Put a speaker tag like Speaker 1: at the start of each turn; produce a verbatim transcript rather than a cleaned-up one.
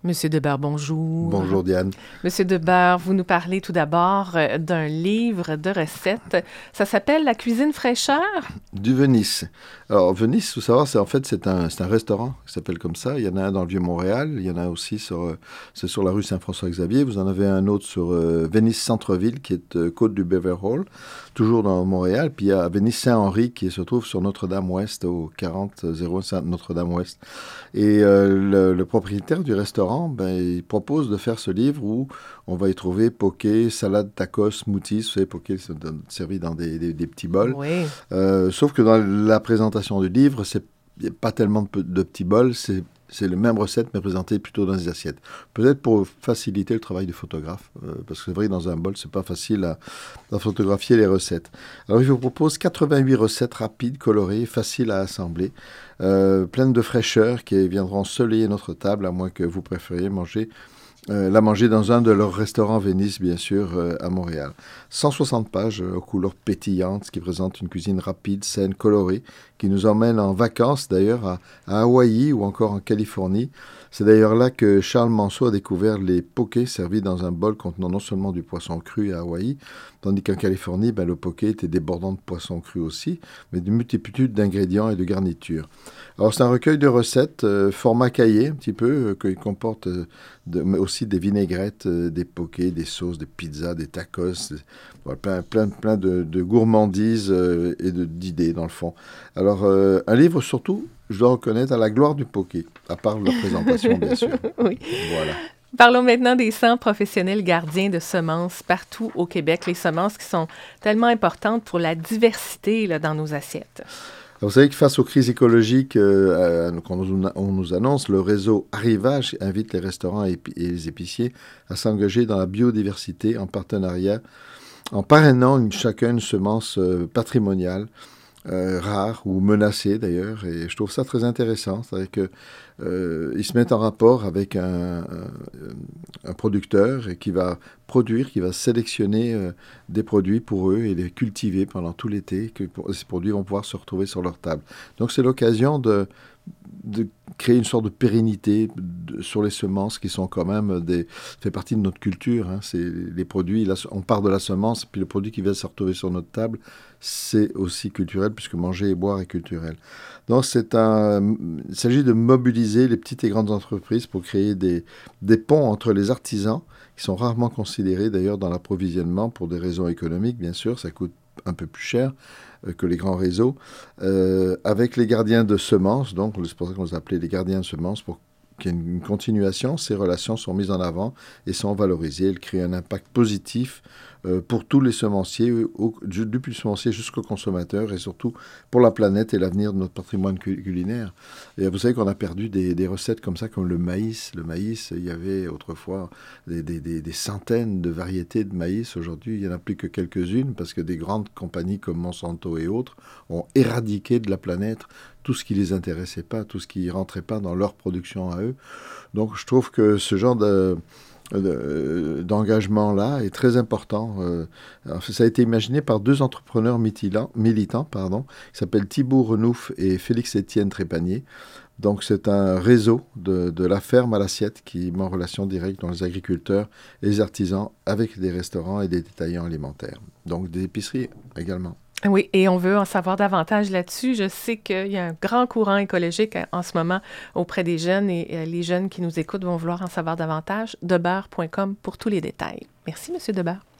Speaker 1: Monsieur Debeur, bonjour.
Speaker 2: Bonjour Diane.
Speaker 1: Monsieur Debeur, vous nous parlez tout d'abord euh, d'un livre de recettes. Ça s'appelle La cuisine fraîcheur.
Speaker 2: Du Venise. Alors Venise, il faut savoir, c'est en fait c'est un, c'est un restaurant qui s'appelle comme ça. Il y en a un dans le Vieux-Montréal, il y en a aussi sur, euh, c'est sur la rue Saint-François-Xavier. Vous en avez un autre sur euh, Venise Centre-Ville, qui est euh, côte du Beaver Hall, toujours dans Montréal. Puis il y a Venise Saint-Henri, qui se trouve sur Notre-Dame-Ouest, au quarante zéro un Notre-Dame-Ouest. Et euh, le, le propriétaire du restaurant, ben, il propose de faire ce livre où on va y trouver poké, salade, tacos, smoothies. Vous savez, poké, c'est servi dans des, des, des petits bols.
Speaker 1: Oui.
Speaker 2: Euh, sauf que dans la présentation du livre, c'est il n'y a pas tellement de, de petits bols, c'est, c'est la même recette, mais présentée plutôt dans des assiettes. Peut-être pour faciliter le travail du photographe, euh, parce que c'est vrai que dans un bol, c'est pas facile à, à photographier les recettes. Alors, je vous propose quatre-vingt-huit recettes rapides, colorées, faciles à assembler, euh, pleines de fraîcheur, qui viendront soleiller notre table, à moins que vous préfériez manger Euh, la manger dans un de leurs restaurants Venise, bien sûr, euh, à Montréal. cent soixante pages euh, aux couleurs pétillantes qui présentent une cuisine rapide, saine, colorée, qui nous emmène en vacances d'ailleurs à, à Hawaï ou encore en Californie. C'est d'ailleurs là que Charles Manceau a découvert les pokés servis dans un bol contenant non seulement du poisson cru à Hawaï, tandis qu'en Californie, ben, le poké était débordant de poisson cru aussi, mais d'une multitude d'ingrédients et de garnitures. Alors c'est un recueil de recettes, euh, format cahier un petit peu, euh, qui comporte euh, de, mais aussi des vinaigrettes, euh, des pokés, des sauces, des pizzas, des tacos, des, voilà, plein, plein, plein de, de gourmandises euh, et de, d'idées dans le fond. Alors euh, un livre surtout, je dois reconnaître, à la gloire du poké, à part la présentation bien sûr.
Speaker 1: Oui.
Speaker 2: Voilà.
Speaker 1: Parlons maintenant des cent professionnels gardiens de semences partout au Québec. Les semences qui sont tellement importantes pour la diversité là, dans nos assiettes.
Speaker 2: Vous savez que face aux crises écologiques euh, qu'on nous, on nous annonce, le réseau Arrivage invite les restaurants et, et les épiciers à s'engager dans la biodiversité en partenariat, en parrainant une, chacun une semence euh, patrimoniale, euh, rare ou menacée d'ailleurs. Et je trouve ça très intéressant. C'est-à-dire qu'ils euh, se mettent en rapport avec un, un, un producteur et qui va produire, qui va sélectionner euh, des produits pour eux et les cultiver pendant tout l'été, que pour, ces produits vont pouvoir se retrouver sur leur table. Donc c'est l'occasion de, de créer une sorte de pérennité de, sur les semences qui sont quand même des, fait partie de notre culture. Hein. C'est les produits, là, on part de la semence, puis le produit qui va se retrouver sur notre table, c'est aussi culturel, puisque manger et boire est culturel. Donc c'est un, il s'agit de mobiliser les petites et grandes entreprises pour créer des, des ponts entre les artisans, qui sont rarement considérés d'ailleurs dans l'approvisionnement pour des raisons économiques, bien sûr, ça coûte un peu plus cher euh, que les grands réseaux, euh, avec les gardiens de semences, donc c'est pour ça qu'on les appelait les gardiens de semences, pour qu'il y ait une, une continuation, ces relations sont mises en avant et sont valorisées, elles créent un impact positif euh, pour tous les semenciers, au, du, depuis le semencier jusqu'au consommateur, et surtout pour la planète et l'avenir de notre patrimoine culinaire. Et vous savez qu'on a perdu des, des recettes comme ça, comme le maïs. Le maïs, il y avait autrefois des, des, des, des centaines de variétés de maïs. Aujourd'hui, il n'y en a plus que quelques-unes, parce que des grandes compagnies comme Monsanto et autres ont éradiqué de la planète tout ce qui ne les intéressait pas, tout ce qui ne rentrait pas dans leur production à eux. Donc je trouve que ce genre de... d'engagement-là est très important. Euh, ça a été imaginé par deux entrepreneurs militants, militants pardon, qui s'appellent Thibaut Renouf et Félix-Étienne Trépanier. Donc c'est un réseau de, de la ferme à l'assiette qui met en relation directe dans les agriculteurs et les artisans avec des restaurants et des détaillants alimentaires. Donc des épiceries également.
Speaker 1: Oui, et on veut en savoir davantage là-dessus. Je sais qu'il y a un grand courant écologique en ce moment auprès des jeunes et les jeunes qui nous écoutent vont vouloir en savoir davantage. Debeur point com pour tous les détails. Merci, M. Debeur.